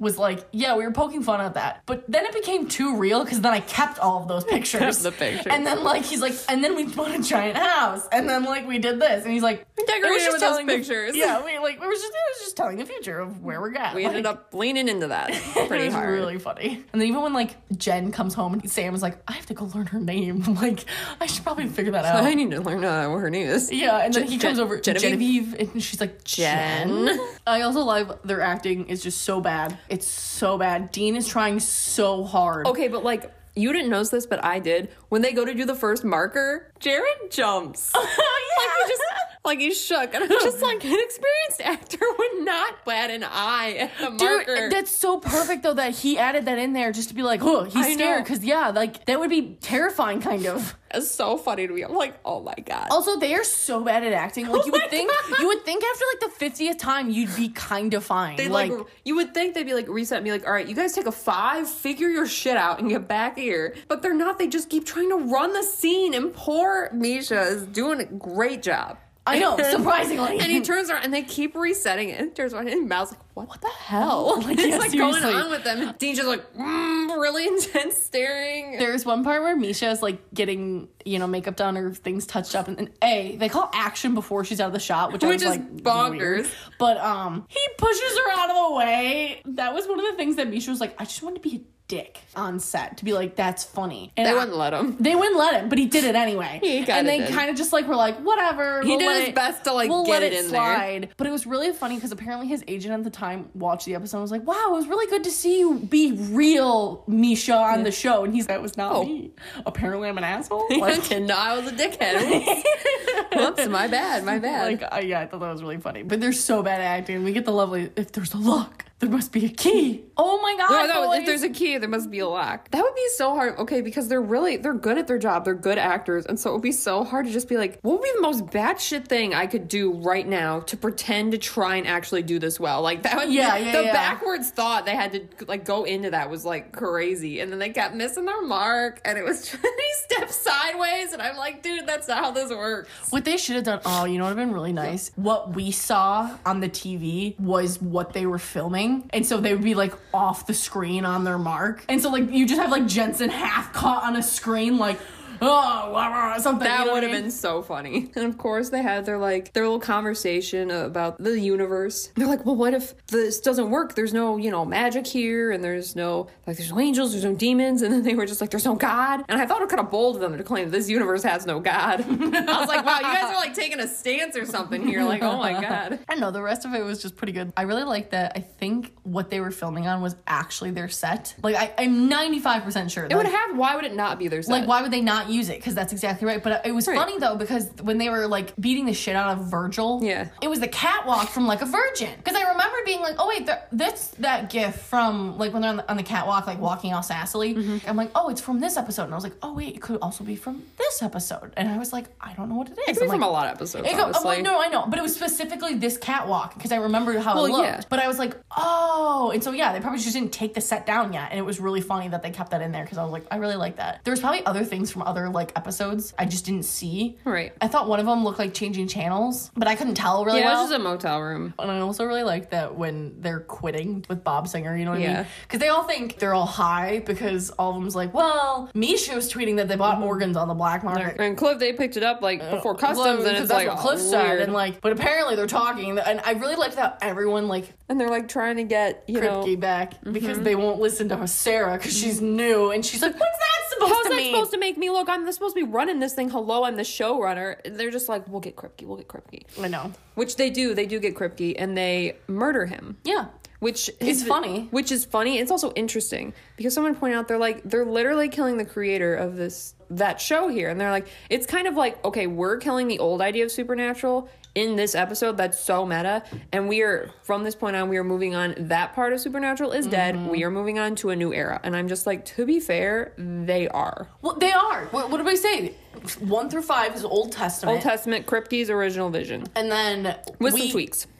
was like, yeah, we were poking fun at that. But then it became too real because then I kept all of those pictures. the pictures. And then, like, he's like, and then we bought a giant house. And then, like, we did this. And he's like, we decorated with those pictures. The, yeah, we, like, it was just, it was just telling the future of where we're at. We like, ended up leaning into that pretty it was hard. really funny. And then even when, like, Jen comes home and Sam is like, I have to go learn her name. I'm like, I should probably figure that out. I need to learn uh, what her name is. Yeah, and then Gen- he comes Gen- over, Genevieve? Genevieve, and she's like, Jen. Jen. I also love their acting is just so bad. It's so bad. Dean is trying so hard. Okay, but like, you didn't notice this, but I did. When they go to do the first marker, Jared jumps. Oh, yeah. Like he just, like he's shook. And I'm just like, an experienced actor would not bat an eye at the marker. Dude, that's so perfect though that he added that in there just to be like, oh, he's I scared. know. Because yeah, like that would be terrifying kind of. It's so funny to me. I'm like, oh my God. Also, they are so bad at acting. Like you Oh would my think God. you would think after like the fiftieth time you'd be kind of fine. They like, like, you would think they'd be like reset and be like, all right, you guys take a five, figure your shit out and get back here. But they're not. They just keep trying to run the scene, and poor Misha is doing a great job. I know, surprisingly. And he turns around and they keep resetting it. And turns around and Mal's like, what, what the hell? Like, Yeah, it's like going seriously. on with them. And Dean's just like, mm, really intense staring. There's one part where Misha is like getting, you know, makeup done or things touched up, and, and A, they call action before she's out of the shot, which, I Which was is like bonkers. weird. But um, he pushes her out of the way. That was one of the things that Misha was like, I just wanted to be a dick on set to be like, that's funny. And They I- wouldn't let him. They wouldn't let him, but he did it anyway. He kinda and they did. kind of just like were like, whatever. He we'll did let his it- best to, like, we'll get let it it in there. slide. But it was really funny because apparently his agent at the time watched the episode and was like, wow, it was really good to see you be real, Misha, on the show. And he's like, that was not Oh. me. Apparently I'm an asshole. I Like, didn't know I was a dickhead. Whoops, my bad, my bad. like, uh, yeah, I thought that was really funny. But they're so bad at acting. We get the lovely, if there's a lock, there must be a key. Oh my God. No, no, boys. if there's a key, there must be a lock. That would be so hard. Okay, because they're really, they're good at their job. They're good actors. And so it would be so hard to just be like, what would be the most batshit thing I could do right now to pretend to try and actually do this well? Like, that would Yeah, be, yeah, the yeah. backwards thought they had to, like, go into that was, like, crazy. And then they kept missing their mark, and it was just, he stepped sideways, and I'm like, dude, that's not how this works. What they should have done, oh, you know what would have been really nice? What we saw on the T V was what they were filming. And so they would be like off the screen on their mark. And so like you just have like Jensen half caught on a screen like, oh, blah, blah, something. That you know would what have I mean? been so funny. And of course, they had their like their little conversation about the universe. They're like, well, what if this doesn't work? There's no, you know, magic here, and there's no like there's no angels, there's no demons, and then they were just like, there's no God. And I thought it kind of bold of them to claim that this universe has no God. I was like, wow, you guys are like taking a stance or something here. Like, oh my God. I don't know, the rest of it was just pretty good. I really like that. I think what they were filming on was actually their set. Like, I, I'm ninety-five percent sure. It would have. Why would it not be their set? Like, why would they not use it? Because that's exactly right. But it was Right. funny, though, because when they were, like, beating the shit out of Virgil, Yeah. it was the catwalk from, like, a virgin. Because I remember being like, oh, wait, there- that's that gif from, like, when they're on the, on the catwalk, like, walking all sassily. Mm-hmm. I'm like, oh, it's from this episode. And I was like, oh, wait, it could also be from this episode. And I was like, I don't know what it is. It could be I'm from like, a lot of episodes, It go, honestly. well, no, I know, but it was specifically this catwalk because I remembered how Well, it looked. yeah. But I was like, oh, and so yeah, they probably just didn't take the set down yet, and it was really funny that they kept that in there because I was like, I really like that. There was probably other things from other like episodes I just didn't see. Right. I thought one of them looked like changing channels, but I couldn't tell really Yeah, well. it was just a motel room. And I also really like that when they're quitting with Bob Singer, you know what I Yeah. mean? Because they all think they're all high because all of them's like, well, Misha was tweeting that they bought organs on the black market. And Cliff, they picked it up like before customs, Well, and 'cause it's that's like what Cliff weird. said, and like, but apparently they're talking, and I really liked how everyone like And they're like trying to get, you know, Kripke back because they won't listen to her Sarah because she's new, and she's like, what's that supposed how's to that mean? supposed to make me look? I'm supposed to be running this thing. Hello, I'm the showrunner. And they're just like, we'll get Kripke, we'll get Kripke. I know. Which they do. They do get Kripke, and they murder him. Yeah. Which It's is funny. Which is funny. It's also interesting because someone pointed out they're like they're literally killing the creator of this that show here, and they're like it's kind of like okay, we're killing the old idea of supernatural in this episode that's so meta, and we are from this point on we are moving on. That part of supernatural is dead. Mm-hmm. We are moving on to a new era, and I'm just like to be fair, they are Well, they are. What, what did we say? One through five is Old Testament. Old Testament Kripke's original vision And then with we, some tweaks.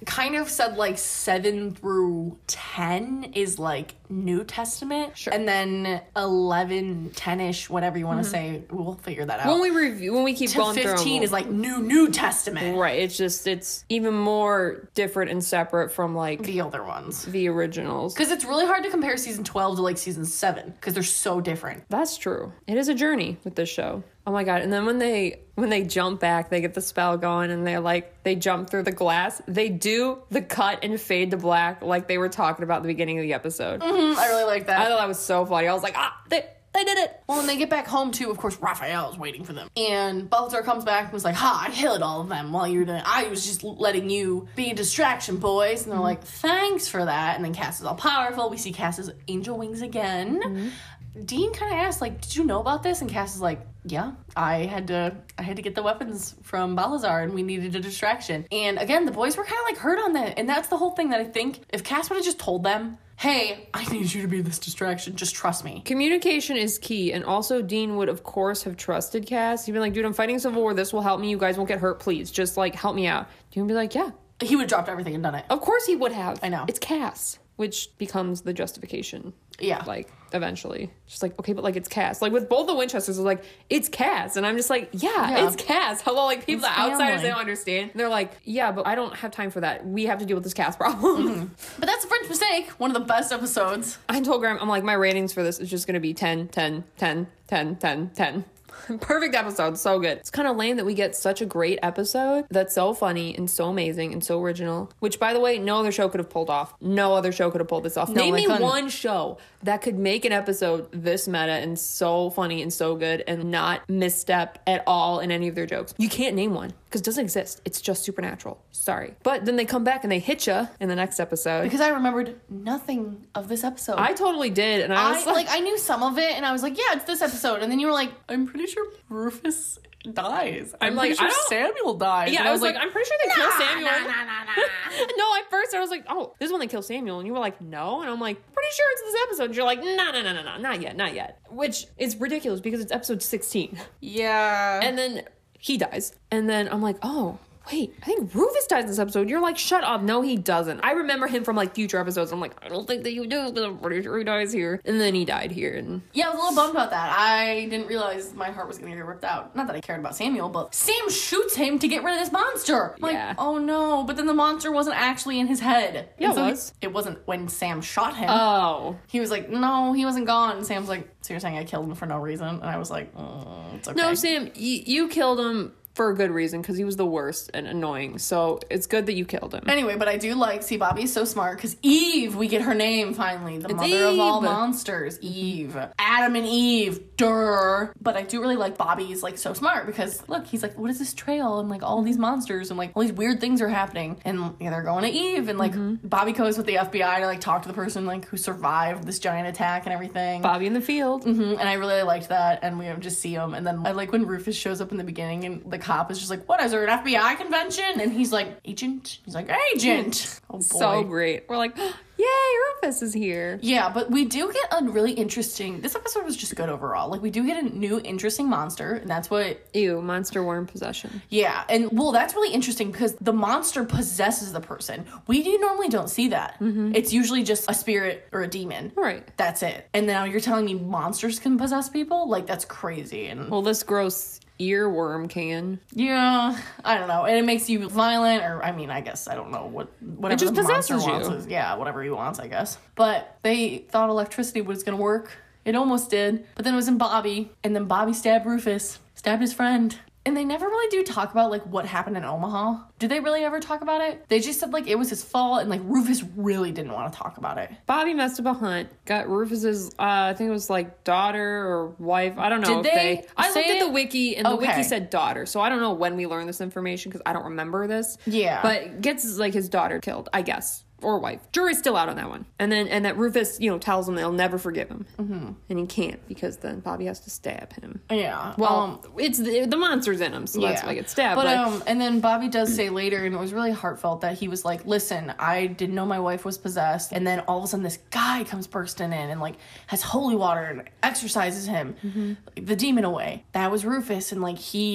kind of said like seven through ten is like New Testament. Sure. And then eleven, ten-ish, whatever you want to say, we'll figure that out. When we review, when we keep to going through fifteen them, is like New New Testament. right. It's just, it's even more different and separate from like The other ones. the originals. Because it's really hard to compare season twelve to like season seven because they're so different. That's true. It is a journey with this show. Oh my god. And then when they when they jump back, they get the spell going and they're like they jump through the glass. They do the cut and fade to black like they were talking about at the beginning of the episode. Mm-hmm, I really like that. I thought that was so funny. I was like, ah, they they did it. Well, when they get back home too, of course, Raphael is waiting for them. And Balthazar comes back and was like, ha, I killed all of them while you were doing I was just letting you be a distraction, boys. And they're mm-hmm. like, thanks for that. And then Cass is all powerful. We see Cass's angel wings again. Mm-hmm. Dean kind of asked, like, did you know about this? And Cass is like, yeah, I had to I had to get the weapons from Balthazar and we needed a distraction. And again, the boys were kind of like hurt on that. And that's the whole thing that I think if Cass would have just told them, hey, I need you to be this distraction, just trust me. Communication is key. And also Dean would, of course, have trusted Cass. He'd be like, dude, I'm fighting Civil War. This will help me. You guys won't get hurt. Please, just, like, help me out. Dean would be like, yeah. He would have dropped everything and done it. Of course he would have. I know. It's Cass, which becomes the justification. Yeah. Like, eventually. Just like, okay, but, like, it's Cass. Like, with both the Winchesters, it's like, it's Cass. And I'm just like, yeah, yeah. it's Cass. Hello, like, people, it's the outsiders, family. They don't understand. And they're like, yeah, but I don't have time for that. We have to deal with this Cass problem. Mm-hmm. But that's a French mistake. One of the best episodes. I told Graham, I'm like, my ratings for this is just going to be ten, ten, ten, ten, ten, ten. Perfect episode. So good. It's kind of lame that we get such a great episode that's so funny and so amazing and so original, which, by the way, no other show could have pulled off. No other show could have pulled this off. No, Name me couldn't. one show that could make an episode this meta and so funny and so good and not misstep at all in any of their jokes. You can't name one because it doesn't exist. It's just Supernatural. Sorry. But then they come back and they hit you in the next episode. Because I remembered nothing of this episode. I totally did. And I was I, like, like, I knew some of it and I was like, yeah, it's this episode. And then you were like, I'm pretty sure Rufus dies. I'm, I'm like, pretty sure Samuel dies. Yeah, and I was like, like, I'm pretty sure they nah, kill Samuel. Nah, nah, nah, nah. No, at first I was like, oh, this is when they kill Samuel. And you were like, no. And I'm like, pretty sure it's this episode. And you're like, no, no, no, no, no, not yet, not yet. Which is ridiculous because it's episode sixteen. Yeah. And then he dies. And then I'm like, oh, wait, I think Rufus dies in this episode. You're like, shut up. No, he doesn't. I remember him from, like, future episodes. I'm like, I don't think that you do because I'm pretty sure he dies here. And then he died here. And yeah, I was a little bummed about that. I didn't realize my heart was going to get ripped out. Not that I cared about Samuel, but Sam shoots him to get rid of this monster. I'm yeah. like, oh no. But then the monster wasn't actually in his head. Yeah, so it was. He, it wasn't when Sam shot him. Oh. He was like, no, he wasn't gone. And Sam's like, so you're saying I killed him for no reason? And I was like, mm, it's okay. No, Sam, y- you killed him for a good reason, because he was the worst and annoying. So it's good that you killed him. Anyway, but I do like, see, Bobby's so smart, because Eve, we get her name finally. The it's mother Eve. of all monsters. Eve. Adam and Eve. Durr. But I do really like Bobby's, like, so smart, because, look, he's like, what is this trail? And, like, all these monsters, and, like, all these weird things are happening. And, yeah, they're going to Eve, and, like, mm-hmm. Bobby goes with the F B I to, like, talk to the person, like, who survived this giant attack and everything. Bobby in the field. Mm-hmm. And I really liked that, and we just see him. And then I like when Rufus shows up in the beginning, and the cop is just like, what, is there an F B I convention? And he's like, agent? He's like, agent! Oh, boy. So great. We're like, yay, Rufus is here. Yeah, but we do get a really interesting... This episode was just good overall. Like, we do get a new interesting monster, and that's what... Ew, monster worm possession. Yeah, and, well, that's really interesting because the monster possesses the person. We do normally don't see that. Mm-hmm. It's usually just a spirit or a demon. Right. That's it. And now you're telling me monsters can possess people? Like, that's crazy. And well, this gross... earworm can. Yeah, I don't know. And it makes you violent, or I mean, I guess I don't know what whatever it just the monster possesses wants you. Is, yeah, whatever he wants, I guess. But they thought electricity was gonna work. It almost did, but then it was in Bobby, and then Bobby stabbed Rufus, stabbed his friend. And they never really do talk about, like, what happened in Omaha. Do they really ever talk about it? They just said, like, it was his fault, and, like, Rufus really didn't want to talk about it. Bobby messed up a hunt. Got Rufus's, uh, I think it was, like, daughter or wife. I don't know Did if they, they... I looked at the wiki, and the okay. wiki said daughter. So I don't know when we learned this information, because I don't remember this. Yeah. But gets, like, his daughter killed, I guess. Or wife. Jury's still out on that one. And then and that Rufus, you know, tells him they'll never forgive him. Mm-hmm. And he can't, because then Bobby has to stab him. Yeah. Well, um, it's the, the monster's in him, so yeah. that's why I get stabbed. But, but um, and then Bobby does say later, and it was really heartfelt, that he was like, listen, I didn't know my wife was possessed. And then all of a sudden this guy comes bursting in and, like, has holy water and exorcises him, mm-hmm. like, the demon away. That was Rufus, and, like, he...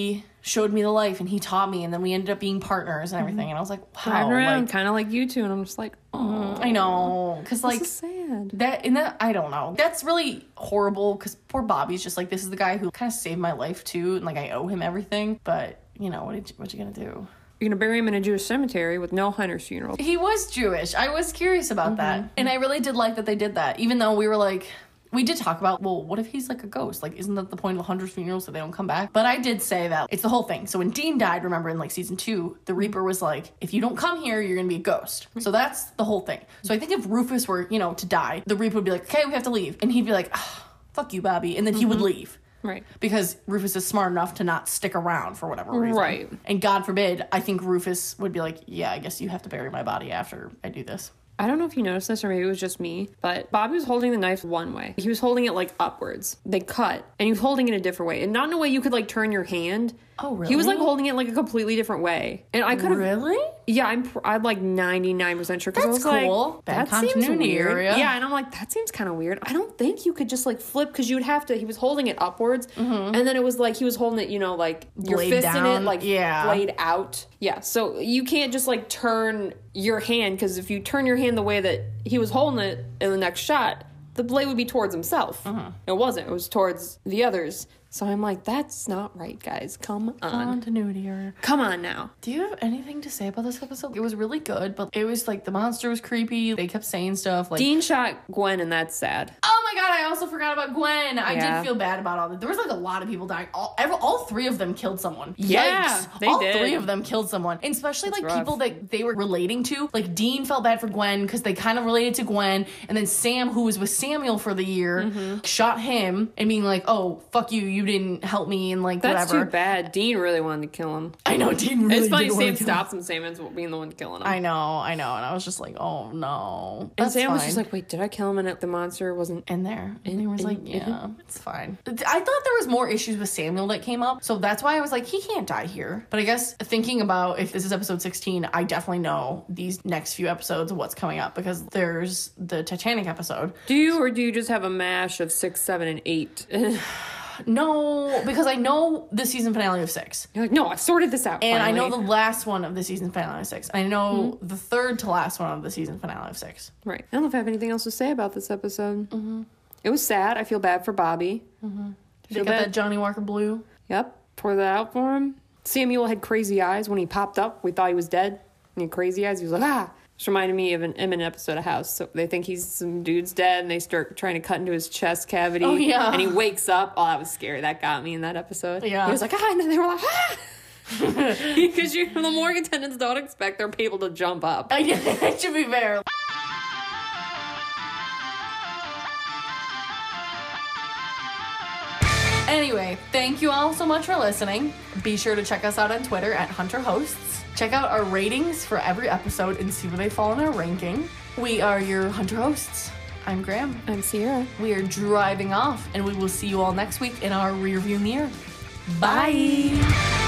showed me the life and he taught me, and then we ended up being partners and everything. And I was like, wow, Riding around, like, kind of like you two, and I'm just like, oh, I know, because like this is sad. that and that I don't know. That's really horrible because poor Bobby's just like, this is the guy who kind of saved my life too, and like I owe him everything. But you know, what did you, what you gonna do? You're gonna bury him in a Jewish cemetery with no Hunter's funeral. He was Jewish. I was curious about mm-hmm. that, and I really did like that they did that, even though we were like. We did talk about, well, what if he's like a ghost? Like, isn't that the point of the Hunter's funeral, so they don't come back? But I did say that it's the whole thing. So when Dean died, remember in like season two, the Reaper was like, if you don't come here, you're gonna be a ghost. So that's the whole thing. So I think if Rufus were, you know, to die, the Reaper would be like, okay, we have to leave. And he'd be like, oh, fuck you, Bobby. And then he mm-hmm. would leave. Right. Because Rufus is smart enough to not stick around for whatever reason. Right. And God forbid, I think Rufus would be like, yeah, I guess you have to bury my body after I do this. I don't know if you noticed this or maybe it was just me, but Bobby was holding the knife one way. He was holding it like upwards. They cut, and he was holding it a different way. And not in a way you could like turn your hand. Oh, really? He was like holding it like a completely different way. And I could have. Really? Yeah, I'm, pr- I'm like ninety-nine percent sure. That's I was cool. Like, Bad that continuity seems weird. area. Yeah, and I'm like, that seems kind of weird. I don't think you could just like flip because you would have to. He was holding it upwards, mm-hmm. and then it was like he was holding it, you know, like your Blade fist down. in it, like yeah. blade out. Yeah, so you can't just like turn your hand because if you turn your hand the way that he was holding it in the next shot, the blade would be towards himself. Mm-hmm. It wasn't. It was towards the others. So I'm like, that's not right, guys. Come on. Continuity error. Come on now. Do you have anything to say about this episode? It was really good, but it was like the monster was creepy. They kept saying stuff like Dean shot Gwen, and that's sad. Oh my god, I also forgot about Gwen. I yeah. did feel bad about all that. There was like a lot of people dying. All every, all three of them killed someone. Yeah, Yikes. they all did. three of them killed someone. And especially that's like rough. people that they were relating to. Like Dean felt bad for Gwen because they kind of related to Gwen. And then Sam, who was with Samuel for the year, mm-hmm. shot him and being like, oh, fuck you, you didn't help me. And like that's whatever. too bad. Dean really wanted to kill him. I know Dean really It's funny did Sam stops him. Sam ends up being the one killing him. I know, I know. And I was just like, oh no. That's and Sam fine. was just like, wait, did I kill him? And the monster wasn't in there. And he was in, like, in, yeah, in? it's fine. I thought there was more issues with Samuel that came up. So that's why I was like, he can't die here. But I guess thinking about if this is episode sixteen, I definitely know these next few episodes of what's coming up because there's the Titanic episode. Do you or do you just have a mash of six, seven, and eight? No, because I know the season finale of six. You're like, no, I sorted this out. And finally. I know the last one of the season finale of six. I know mm-hmm. the third to last one of the season finale of six. Right. I don't know if I have anything else to say about this episode. Mm-hmm. It was sad. I feel bad for Bobby. Mm-hmm. Did you get that Johnny Walker Blue? Yep. Pour that out for him. Samuel had crazy eyes when he popped up. We thought he was dead. He had crazy eyes. He was like, ah. Which reminded me of an Emmett episode of House. So they think he's some dude's dead, and they start trying to cut into his chest cavity. Oh, yeah. And he wakes up. Oh, that was scary. That got me in that episode. Yeah. He was like, ah, and then they were like, ah. Because you, the morgue attendants don't expect their people to jump up. Uh, yeah, it should be fair. Anyway, thank you all so much for listening. Be sure to check us out on Twitter at Hunter Hosts. Check out our ratings for every episode and see where they fall in our ranking. We are your Hunter Hosts. I'm Graham. I'm Sierra. We are driving off, and we will see you all next week in our rearview mirror. Bye. Bye.